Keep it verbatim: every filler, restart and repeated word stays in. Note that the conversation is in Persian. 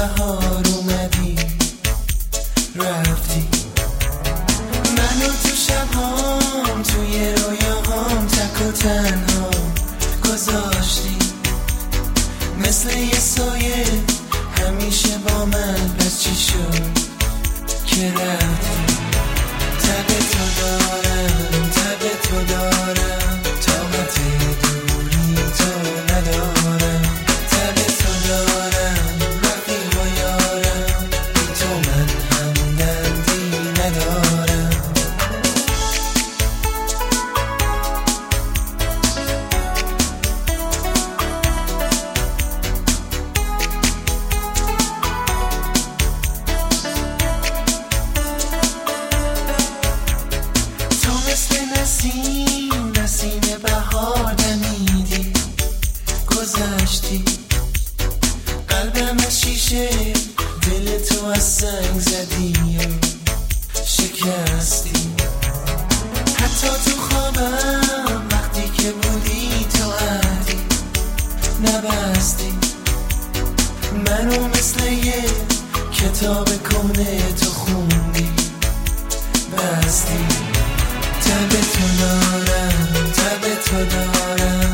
بهار اومدی رفتی، منو تو شبهام توی رویاهام تک و تنها گذاشتی، مثل یه سایه همیشه با من. پس چی شد که رفتی؟ تب تو دارم، تب تو دارم، طاقت دوری تو ندارم. تب تو دارم رفیق و یارم، بی تو من هم دردی ندارم. نسیم نسیم بهار دمیدی گذشتی، قلبم از شیشه دل تو از سنگ زدی شکستی. حتی تو خوابم وقتی که بودی تو عهدی نبستی، منو مثل یه کتاب کهنه تو خوندی بستی. تب تو دارم، تب تو دارم،